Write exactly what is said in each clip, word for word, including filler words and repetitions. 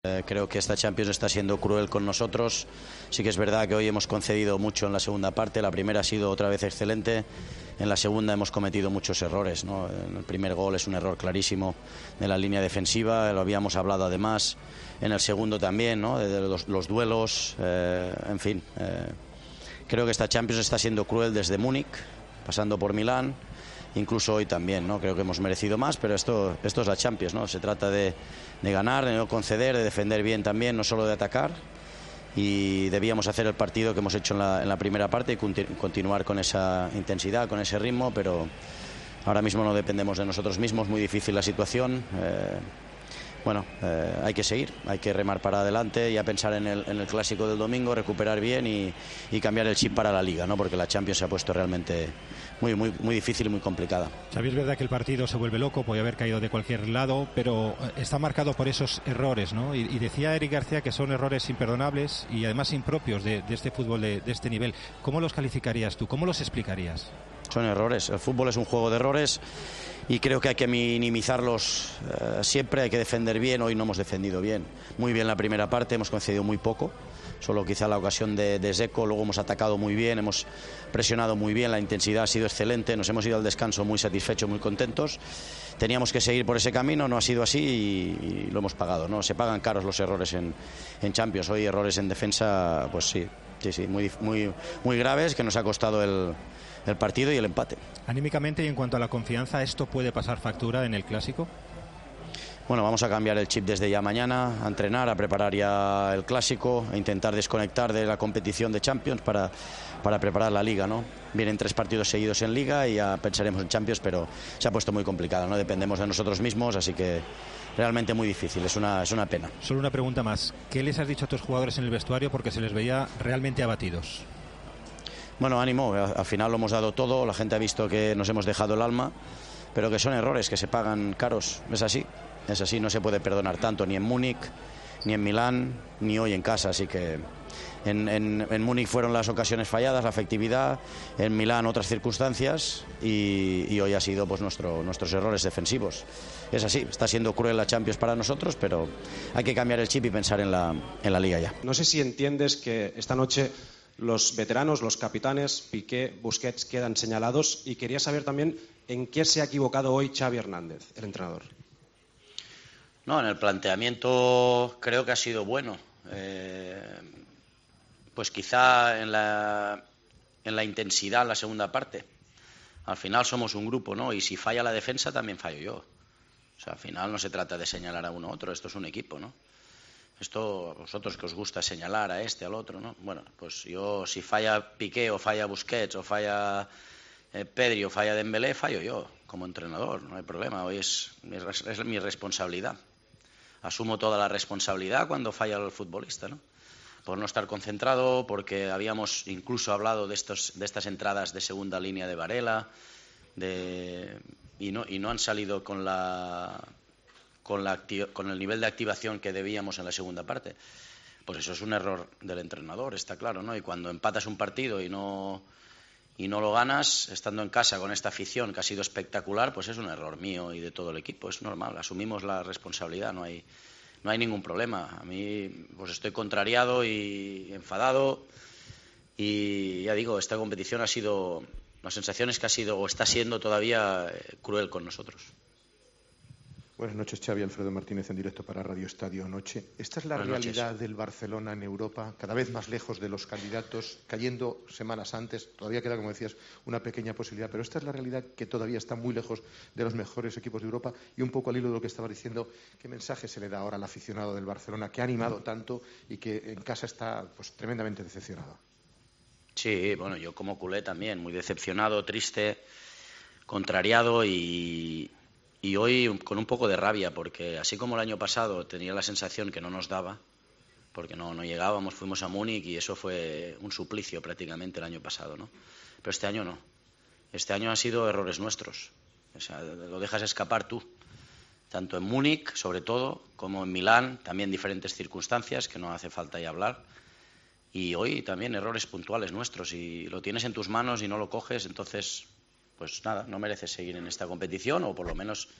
Eh, creo que esta Champions está siendo cruel con nosotros. Sí que es verdad que hoy hemos concedido mucho en la segunda parte. La primera ha sido otra vez excelente. En la segunda hemos cometido muchos errores, ¿no? En el primer gol es un error clarísimo de la línea defensiva. Lo habíamos hablado además. En el segundo también, ¿no? De los, los duelos. Eh, en fin. Eh, creo que esta Champions está siendo cruel desde Múnich, pasando por Milán. Incluso hoy también, ¿no? Creo que hemos merecido más, pero esto, esto es la Champions, ¿no? Se trata de, de ganar, de no conceder, de defender bien también, no solo de atacar. Y debíamos hacer el partido que hemos hecho en la, en la primera parte y continu continuar con esa intensidad, con ese ritmo, pero ahora mismo no dependemos de nosotros mismos, muy difícil la situación. Eh, bueno, eh, hay que seguir, hay que remar para adelante y a pensar en el, en el clásico del domingo, recuperar bien y, y cambiar el chip para la Liga, ¿no? Porque la Champions se ha puesto realmente muy, muy, muy difícil y muy complicada. Xavi, es verdad que el partido se vuelve loco, puede haber caído de cualquier lado, pero está marcado por esos errores, ¿no? Y, y decía Eric García que son errores imperdonables y además impropios de, de este fútbol de, de este nivel. ¿Cómo los calificarías tú? ¿Cómo los explicarías? Son errores, el fútbol es un juego de errores y creo que hay que minimizarlos eh, siempre, hay que defender bien. Hoy no hemos defendido bien, muy bien la primera parte, hemos concedido muy poco, solo quizá la ocasión de, de Dzeko. Luego hemos atacado muy bien, hemos presionado muy bien, la intensidad ha sido excelente, nos hemos ido al descanso muy satisfechos, muy contentos. Teníamos que seguir por ese camino, no ha sido así y, y lo hemos pagado, ¿no? Se pagan caros los errores en, en Champions. Hoy errores en defensa, pues sí, sí, sí, muy, muy, muy graves, que nos ha costado el el partido y el empate. Anímicamente y en cuanto a la confianza, ¿esto puede pasar factura en el Clásico? Bueno, vamos a cambiar el chip desde ya mañana, a entrenar, a preparar ya el Clásico, a intentar desconectar de la competición de Champions para, para preparar la Liga, ¿no? Vienen tres partidos seguidos en Liga y ya pensaremos en Champions, pero se ha puesto muy complicado, ¿no? Dependemos de nosotros mismos, así que realmente muy difícil, es una, es una pena. Solo una pregunta más, ¿qué les has dicho a tus jugadores en el vestuario? Porque se les veía realmente abatidos. Bueno, ánimo, al final lo hemos dado todo, la gente ha visto que nos hemos dejado el alma, pero que son errores que se pagan caros, es así, es así, no se puede perdonar tanto, ni en Múnich, ni en Milán, ni hoy en casa, así que en, en, en Múnich fueron las ocasiones falladas, la efectividad, en Milán otras circunstancias y, y hoy ha sido pues nuestro, nuestros errores defensivos. Es así, está siendo cruel la Champions para nosotros, pero hay que cambiar el chip y pensar en la, en la Liga ya. No sé si entiendes que esta noche los veteranos, los capitanes, Piqué, Busquets, quedan señalados y quería saber también en qué se ha equivocado hoy Xavi Hernández, el entrenador. No, en el planteamiento creo que ha sido bueno. Eh, pues quizá en la, en la intensidad en la segunda parte. Al final somos un grupo, ¿no? Y si falla la defensa también fallo yo. O sea, al final no se trata de señalar a uno u otro, esto es un equipo, ¿no? Esto, vosotros que os gusta señalar a este, al otro, ¿no? Bueno, pues yo, si falla Piqué o falla Busquets o falla eh, Pedri o falla Dembélé, fallo yo como entrenador, no hay problema. Hoy es, es, es mi responsabilidad. Asumo toda la responsabilidad cuando falla el futbolista, ¿no? Por no estar concentrado, porque habíamos incluso hablado de, estos, de estas entradas de segunda línea de Varela, de, y, no, y no han salido con la... Con, la con el nivel de activación que debíamos en la segunda parte. Pues eso es un error del entrenador, está claro, ¿no? Y cuando empatas un partido y no, y no lo ganas, estando en casa con esta afición que ha sido espectacular, pues es un error mío y de todo el equipo, es normal, asumimos la responsabilidad, no hay, no hay ningún problema. A mí pues estoy contrariado y enfadado y ya digo, esta competición ha sido, la sensación es que ha sido o está siendo todavía cruel con nosotros. Buenas noches, Xavi. Alfredo Martínez en directo para Radio Estadio Noche. Esta es la Buenas realidad noches. del Barcelona en Europa, cada vez más lejos de los candidatos, cayendo semanas antes. Todavía queda, como decías, una pequeña posibilidad, pero esta es la realidad que todavía está muy lejos de los mejores equipos de Europa. Y un poco al hilo de lo que estaba diciendo, ¿qué mensaje se le da ahora al aficionado del Barcelona que ha animado tanto y que en casa está pues tremendamente decepcionado? Sí, bueno, yo como culé también, muy decepcionado, triste, contrariado y... Y hoy con un poco de rabia, porque así como el año pasado tenía la sensación que no nos daba, porque no, no llegábamos, fuimos a Múnich y eso fue un suplicio prácticamente el año pasado, ¿no? Pero este año no. Este año han sido errores nuestros. O sea, lo dejas escapar tú. Tanto en Múnich, sobre todo, como en Milán, también diferentes circunstancias que no hace falta ya hablar. Y hoy también errores puntuales nuestros. Y lo tienes en tus manos y no lo coges, entonces... pues nada, no mereces seguir en esta competición o por lo menos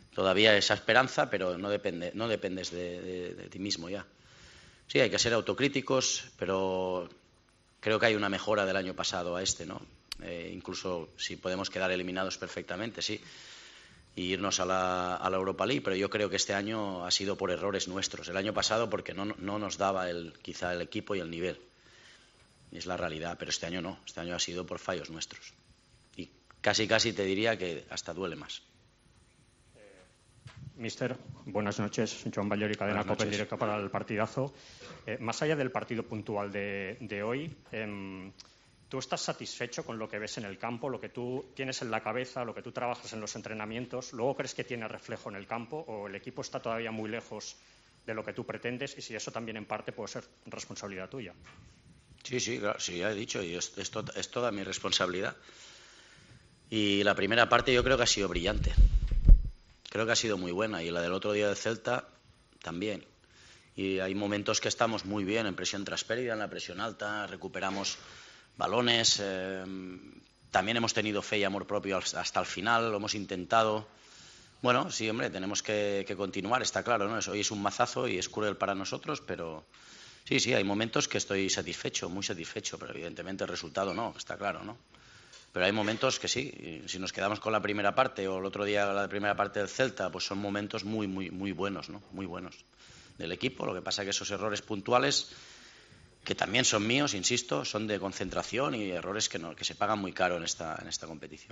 todavía esa esperanza, pero no, depende, no dependes de, de, de ti mismo ya. Sí, hay que ser autocríticos, pero creo que hay una mejora del año pasado a este, ¿no? Eh, incluso si podemos quedar eliminados perfectamente, sí, y irnos a la, a la Europa League, pero yo creo que este año ha sido por errores nuestros. El año pasado porque no, no nos daba el, quizá el equipo y el nivel. Es la realidad, pero este año no. Este año ha sido por fallos nuestros. Y casi, casi te diría que hasta duele más. Eh, Mister, buenas noches. Joan Ballori, Cadena COPE, en directo para el partidazo. Eh, más allá del partido puntual de, de hoy, eh, ¿tú estás satisfecho con lo que ves en el campo, lo que tú tienes en la cabeza, lo que tú trabajas en los entrenamientos? ¿Luego crees que tiene reflejo en el campo o el equipo está todavía muy lejos de lo que tú pretendes? Y si eso también en parte puede ser responsabilidad tuya. Sí, sí, claro, sí, ya he dicho, y es, es, to, es toda mi responsabilidad. Y la primera parte yo creo que ha sido brillante. Creo que ha sido muy buena. Y la del otro día de Celta también. Y hay momentos que estamos muy bien en presión tras pérdida, en la presión alta, recuperamos balones. Eh, también hemos tenido fe y amor propio hasta el final, lo hemos intentado. Bueno, sí, hombre, tenemos que, que continuar, está claro, ¿no? Hoy es un mazazo y es cruel para nosotros, pero sí, sí, hay momentos que estoy satisfecho, muy satisfecho, pero evidentemente el resultado no, está claro, ¿no? Pero hay momentos que sí, si nos quedamos con la primera parte o el otro día la primera parte del Celta, pues son momentos muy, muy, muy buenos, ¿no? Muy buenos del equipo. Lo que pasa es que esos errores puntuales, que también son míos, insisto, son de concentración y errores que, no, que se pagan muy caro en esta, en esta competición.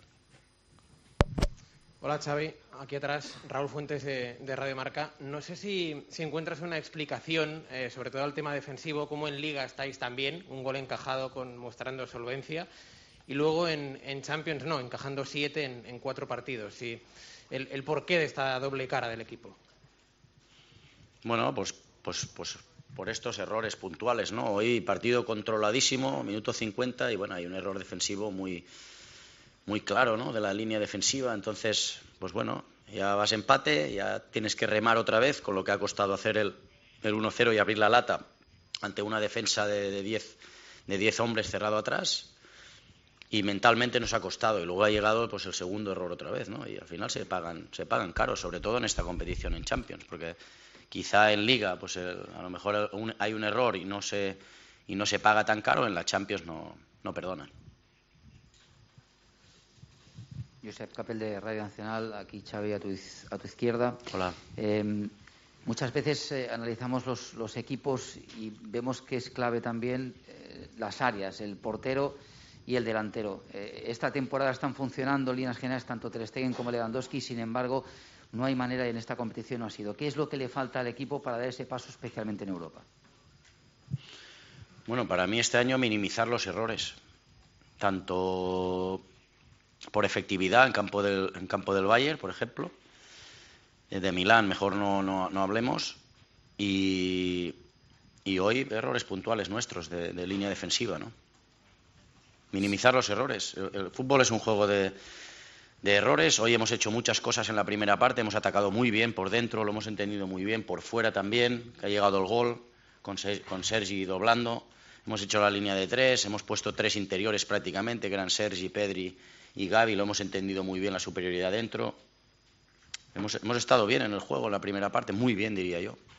Hola Xavi, aquí atrás Raúl Fuentes de, de Radio Marca. No sé si, si encuentras una explicación, eh, sobre todo al tema defensivo, cómo en Liga estáis también, un gol encajado con, mostrando solvencia, y luego en, en Champions no, encajando siete en, en cuatro partidos. Sí, el, el porqué de esta doble cara del equipo. Bueno, pues, pues, pues por estos errores puntuales, ¿no? Hoy partido controladísimo, minuto cincuenta, y bueno, hay un error defensivo muy, muy claro, ¿no? De la línea defensiva. Entonces, pues bueno, ya vas empate, ya tienes que remar otra vez, con lo que ha costado hacer el, el uno cero y abrir la lata ante una defensa de diez de diez hombres cerrado atrás. Y mentalmente nos ha costado, y luego ha llegado pues el segundo error otra vez, ¿no? Y al final se pagan, se pagan caro, sobre todo en esta competición en Champions, porque quizá en Liga pues el, a lo mejor un, hay un error y no se y no se paga tan caro, en la Champions no, no perdonan. Josep Capel de Radio Nacional, aquí Xavi a tu, a tu izquierda. Hola. Eh, muchas veces eh, analizamos los, los equipos y vemos que es clave también eh, las áreas, el portero y el delantero. Eh, esta temporada están funcionando en líneas generales tanto Ter Stegen como Lewandowski, sin embargo, no hay manera y en esta competición no ha sido. ¿Qué es lo que le falta al equipo para dar ese paso, especialmente en Europa? Bueno, para mí este año minimizar los errores, tanto por efectividad en campo del, en campo del Bayern, por ejemplo, de Milán mejor no, no, no hablemos, y, y hoy errores puntuales nuestros de, de línea defensiva, ¿no? Minimizar los errores. El, el fútbol es un juego de, de errores. Hoy hemos hecho muchas cosas en la primera parte, hemos atacado muy bien por dentro, lo hemos entendido muy bien, por fuera también, que ha llegado el gol con, con Sergi doblando. Hemos hecho la línea de tres, hemos puesto tres interiores prácticamente, que eran Sergi, Pedri y Gavi, lo hemos entendido muy bien la superioridad dentro. Hemos, hemos estado bien en el juego en la primera parte, muy bien diría yo.